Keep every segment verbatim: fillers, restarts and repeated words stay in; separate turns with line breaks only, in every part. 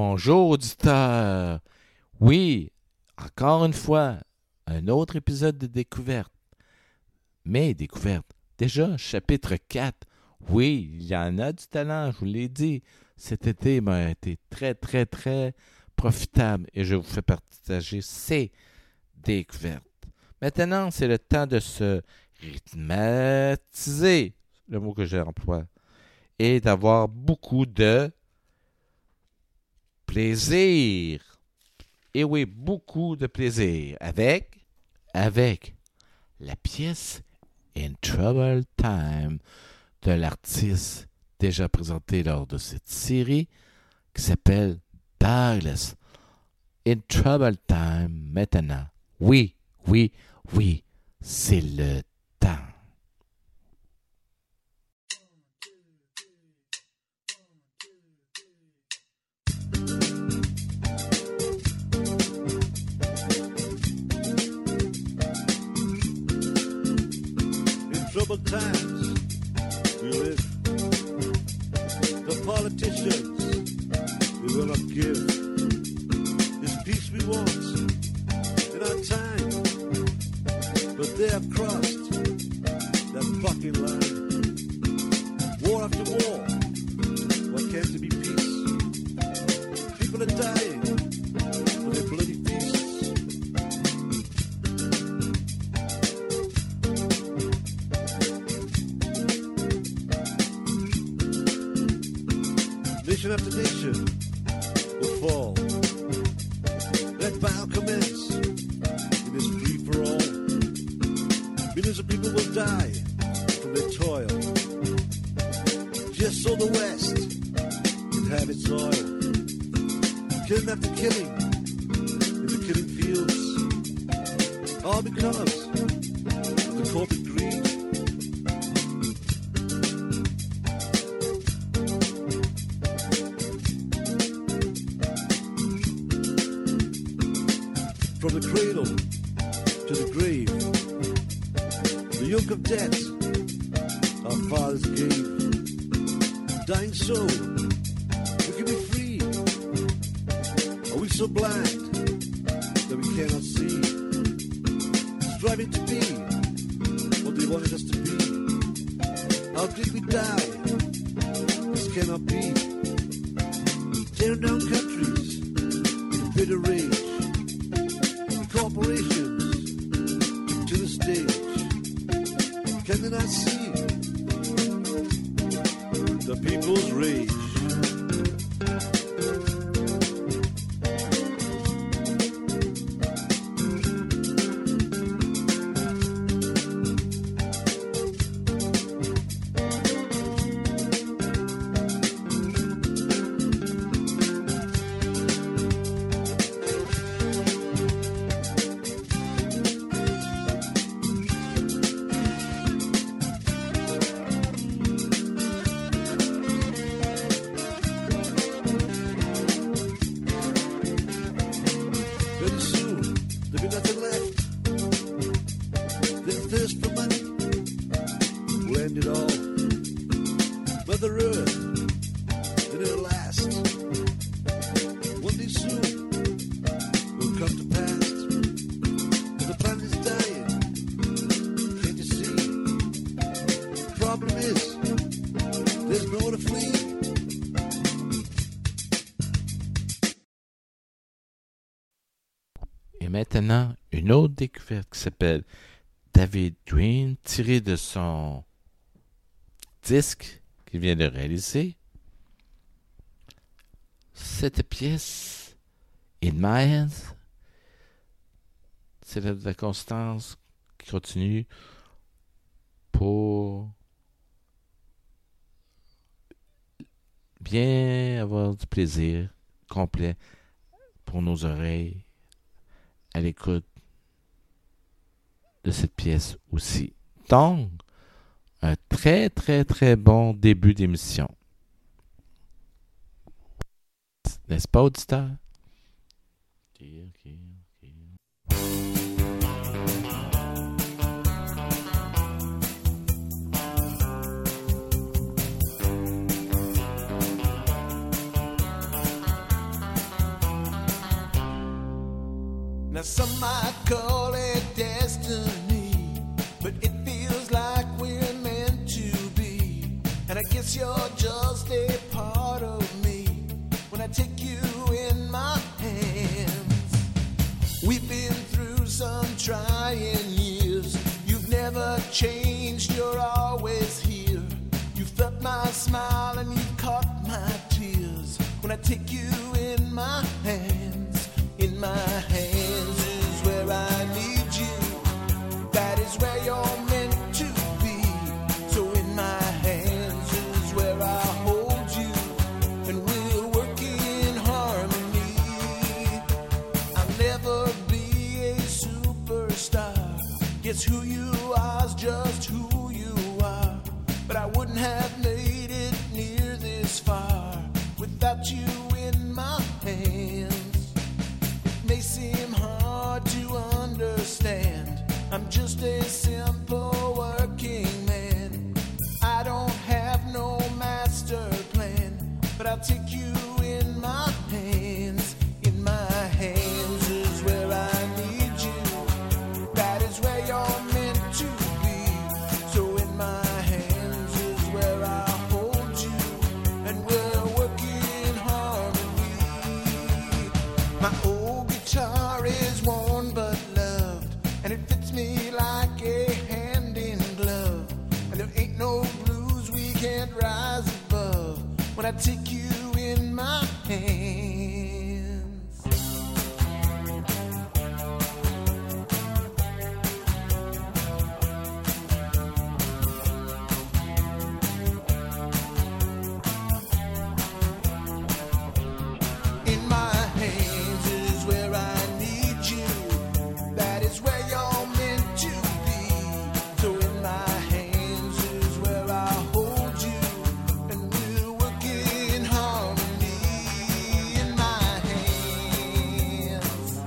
Bonjour auditeurs! Oui, encore une fois, un autre épisode de Découverte. Mais Découverte, déjà chapitre quatre. Oui, il y en a du talent, je vous l'ai dit. Cet été m'a été très, très, très profitable et je vous fais partager ces découvertes. Maintenant, c'est le temps de se rythmatiser, le mot que j'emploie, et d'avoir beaucoup de plaisir. Et oui, beaucoup de plaisir. Avec, avec la pièce In Troubled Time de l'artiste déjà présenté lors de cette série qui s'appelle Douglas. In Troubled Time, maintenant. Oui, oui, oui, c'est le temps.
Troubled times we live. The politicians, they will not give this peace we want in our time. But they have crossed that fucking line. War after war, why can't there be peace? People are dying for their bloody feasts. Nation after nation will fall. Let battle commence in this free-for-all. Millions of people will die from their toil, just so the West can have its oil. Killing after killing in the killing fields, all because of the corporate greed. From the cradle to the grave, the yoke of debt our fathers gave. Dying so, we can be free. Are we so blind that we cannot see? Striving to be what they wanted us to be. How did we die? This cannot be. Tearing down countries in bitter rage. Corporations to the stage. Can they not see the people's rage?
Maintenant, une autre découverte qui s'appelle David Green, tirée de son disque qu'il vient de réaliser. Cette pièce, In My Hands, c'est de la constance qui continue pour bien avoir du plaisir complet pour nos oreilles à l'écoute de cette pièce aussi. Donc, un très, très, très bon début d'émission. N'est-ce pas, auditeur? Ok, ok, ok.
Now some might call it destiny, but it feels like we're meant to be. And I guess you're just a part of me when I take you in my hands. We've been through some trying years. You've never changed, you're always here. You felt my smile and you caught my tears when I take you in my hands. In my hands is where I need you. That is where you're meant to be. So in my hands is where I hold you, and we'll work in harmony. I'll never be a superstar. Guess who you are is just who you are. But I wouldn't have made it near this far without you in my hands. It may seem hard to understand. I'm just a simple working man. I don't have no master plan, but I'll take you in my hands. In my hands is where I need you. That is where you're meant to be. So in my hands is where I hold you, and we're working in harmony. My old guitar is worn but loved, and it fits me like a hand in glove. And there ain't no blues we can't rise above when I take you in my hands. In my hands is where I need you. That is where you're meant to be. So in my hands is where I hold you, and we'll work in harmony. In my hands,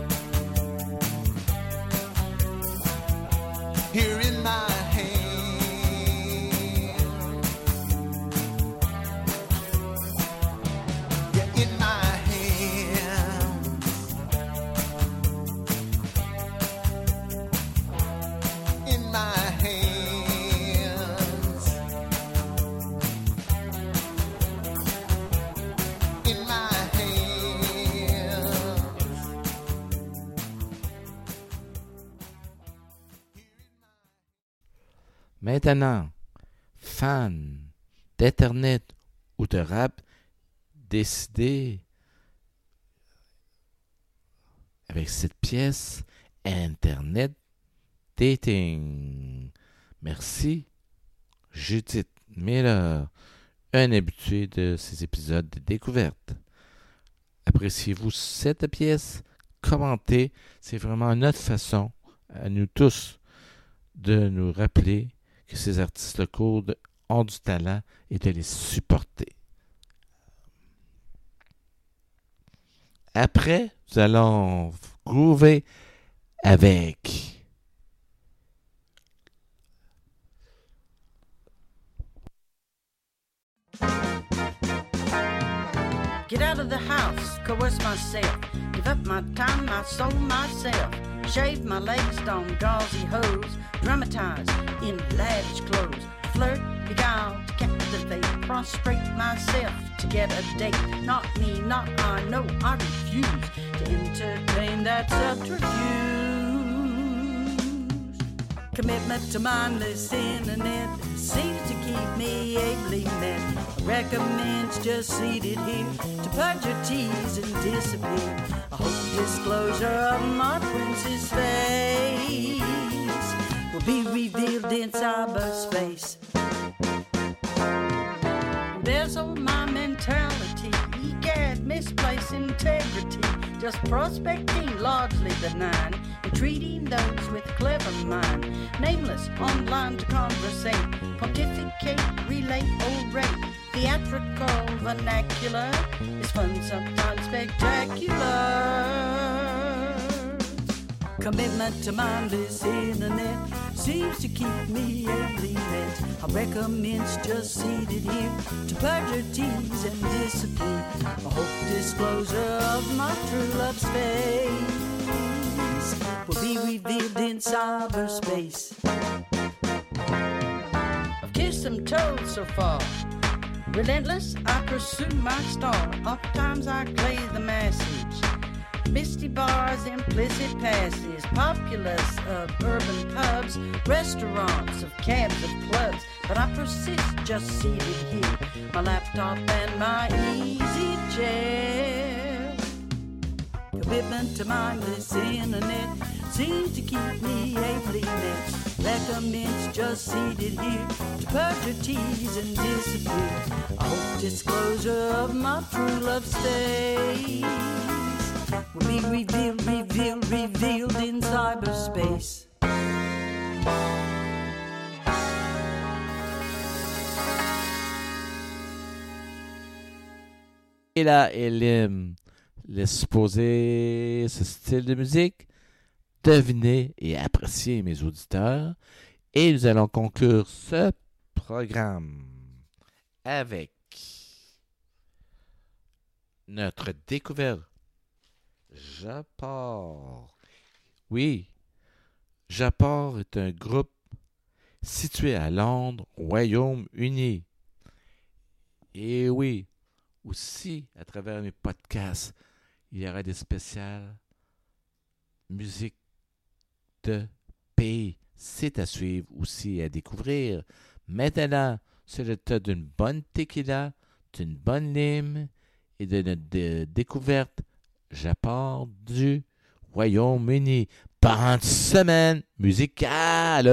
here in my hands, yeah, in my hands, in my hands, in my hands.
Maintenant, fan d'Internet ou de rap, décidez avec cette pièce Internet Dating. Merci, Judith Miller, un habitué de ces épisodes de découverte. Appréciez-vous cette pièce? Commentez, c'est vraiment notre façon à nous tous de nous rappeler que ces artistes locaux de- ont du talent et de les supporter. Après, nous allons groover avec
Get out of the house, coerce myself. Give up my time, my soul, myself. Shave my legs, don gauzy hose. Dramatize in lavish clothes. Flirt, beguile, to captivate. Prostrate myself to get a date. Not me, not I, no, I refuse to entertain that subterfuge. Commitment to mindless internet seems to keep me ably met. I recommend just seated here to purge your tears and disappear. I hope disclosure of my prince's face will be revealed in cyberspace. Embezzle my mentality, egad, misplaced integrity. Just prospecting largely benign, and treating those with clever mind. Nameless, online to conversate, pontificate, relate, orate. Theatrical vernacular is fun, sometimes spectacular. Commitment to mindless internet seems to keep me ably met. I recommend just seated here to purge your tears and disappear. I hope disclosure of my true love's fate will be revealed in cyberspace. I've kissed some toads so far. Relentless, I pursue my star. Oftentimes I play the message. Misty bars, implicit passes, populace of urban pubs, restaurants of cabs of clubs. But I persist just seated here, my laptop and my easy chair. Commitment to mindless internet seems to keep me ably met. Recommends just seated here to purge your tears and disappear. I hope disclosure of my true love stays will be revealed, revealed, revealed in cyberspace.
Et là, elle aime laisse poser ce style de musique, deviner et apprécier mes auditeurs. Et nous allons conclure ce programme avec notre découverte. Japor. Oui, Japor est un groupe situé à Londres, Royaume-Uni. Et oui, aussi, à travers mes podcasts, il y aura des spéciales musique de pays. C'est à suivre aussi et à découvrir. Maintenant, c'est le temps d'une bonne tequila, d'une bonne lime et de notre de- découverte Japon du Royaume-Uni. Bonne semaine musicale!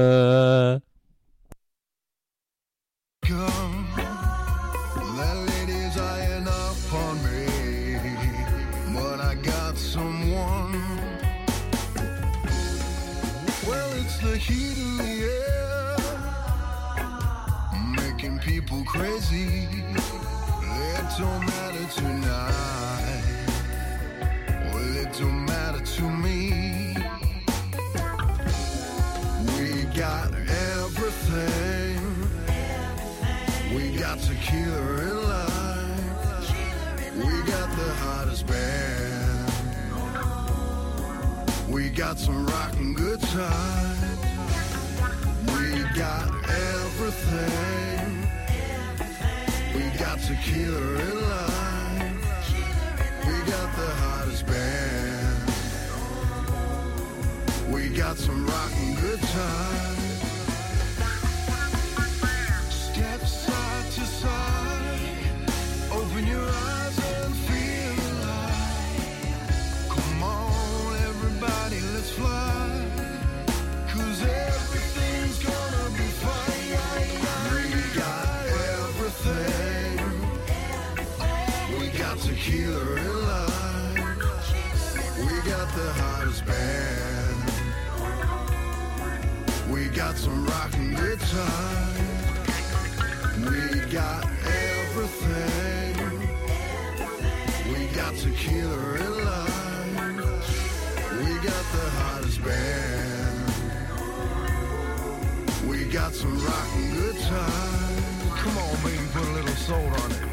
Come, that lady's eyeing up on me, but I got someone. Well, it's the heat of the air, making people crazy. It don't matter tonight. Well, it don't matter to me. We got everything. We got tequila in life. We got the hottest band. We got some rockin' good times. We got everything. We got tequila in life. We got the hottest band. We got some rockin' good times. Step side to side, open your eyes and feel alive. Come on, everybody, let's fly, 'cause everything's gonna be fine. We got everything. We got tequila in life. We got the hottest band. We got some rockin' good times. We got everything. We got tequila in life. We got the hottest band. We got some rockin' good times. Come on, baby, put a little soul on it.